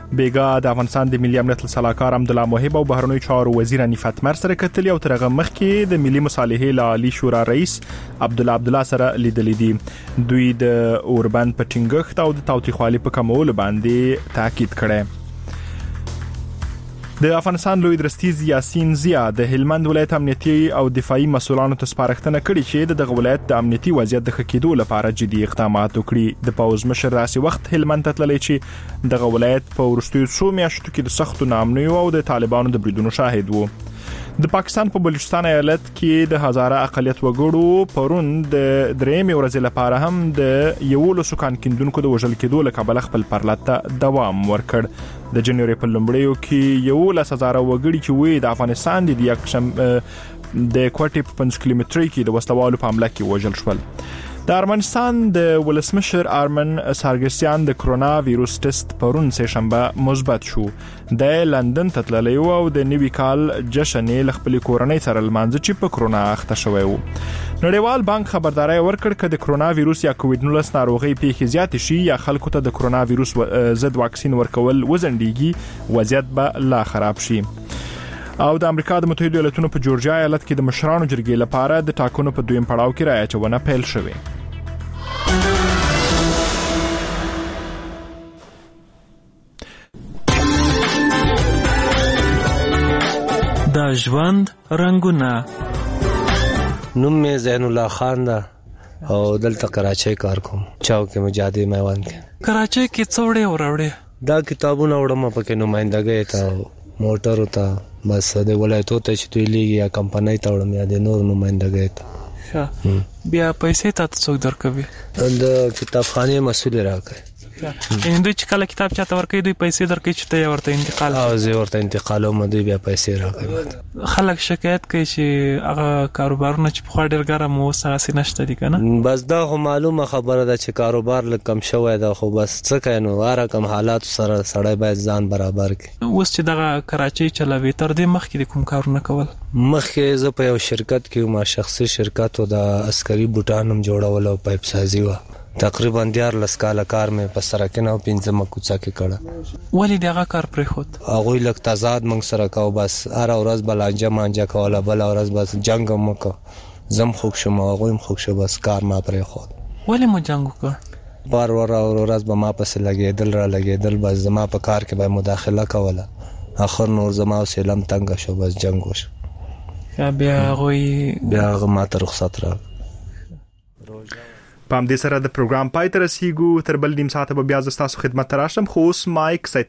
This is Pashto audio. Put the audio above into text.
بیګا د افغانستان د ملي امنیت سلاکار عبدالله موهب او بهرنیو چارو وزیر نفت مر سره کتلی او ترغه مخکې د ملي مصالحې لعالی شورا رئیس عبدالله سره لیدلې دي. دوی د اوربند په ټینګښت او د تاوتریخوالي په کمولو باندې تاکید کړی. د افغانستان لوی درستیز یاسین زیا د هلمند ولایت امنیتي او دفاعي مسولانو ته سپارښتنه کړې چې دغه ولایت د امنیتي وضعیت د ښه کېدو لپاره جدي اقدامات وکړي. د پوځ مشر داسې وخت هلمند ته تللی چې دغه ولایت په وروستیو څو میاشتو کې د سختو ناامنیو او د طالبانو د بریدونو شاهد وو. د پاکستان په بلوچستان ایالت کې د هزاره اقلیت وګړو پرون د درېمې ورځې لپاره هم د 11 کان کیندونکو د وژل کېدو له کبله خپل پرلط ته دوام ورکړ. د جنوري په لومړیو کې 11,000 وګړي چې وې د افغانستان د یکشم د کوټې په 5 کیلومتري کې د وسلوالو په حمله کې وژل شول. د ارمنستان د ولسمشر آرمن سارګسیان د کرونا وایروس ټیسټ پرون سه شنبه مثبت شو. د لندن ته تللی او د نوي کال جشن له خپل کورنۍ سره لمانځي چې په کرونا اخته شوی وو. نړیوال بانک خبرداري ورکړ چې د کرونا وایروس یا کووډ-19 ناروغي پیښې زیات شي یا خلکو ته د کرونا وایروس ضد واکسین ورکول وزندګي وضعیت به لا خراب شي. او د امریکا د متحده ایالاتونو په جورجیا ایالت کې د مشرانو جرګې لپاره د ټاکنو په دویم پړاو کې رایه اچونه پیل شوه. د ژوند رنگونه. نوم می زین الله خان ده او دلته کراچۍ کار کوم. چاو کې مجادي میوان کې. کراچۍ کې څوړې وروړې. دا کتابونه وړم پکې نمائندګۍ ته موټر ته بس د ولایتو ته چې دوی لیږي یا کمپنۍ ته وړم یا د نور نمائندګۍ ته. بیا پیسې ته څوک درکوي؟ د کتابخانې مسؤل راکوي. ان دوی چې کله کتاب چاته ورکوي دوی پیسې درکوي چې ته ورته انتقال او زه ورته انتقالوم دوی بیا پیسې راکوي. خلک شکایت کوي چې هغه کاروبارونه چې په خوا ډېر ګرم اوس هغسې نشته دي که نه؟ بس دا خو معلومه خبره ده چې کاروبار لږ کم شوی ده خو بس څه کوي نو هر رقم حالاتو سره سړی باید ځان برابر کړي. اوس چې دغه کراچۍ چلوي تر دې مخکې د کوم کارونه کول؟ مخکې زه په یو شرکت کې ما شخصي شرکت و د عسکري بوټان هم جوړول او پایپ سازي و. تقریبا 14 کاله کار مې په سرکنه او 15 کوڅه کې کړه. ولې دغه کار پرېښود؟ هغوی لږ تضاد موږ سره کوو. بس هره ورځ به لانجه مانجه کوله بله ورځ بس جنګ هم وکړه. زه هم خوږ شوم هغوی هم خوږ شو بس کار ما پرېښود. ولې مو جنګ وکړ؟ بار ورځ به ما پسې لګېدل بس زما په کار کې به مداخله کوله. اخر نور زما سیلم تنګه شو بس جنګ وشو. بیا هغوی ما ته رخصت راکړ. په همدې سره د پروګرام پای ته رسیږو. تر بل نیم ساعته به بیا زه ستاسو خدمت ته راشم. خو اوس مایک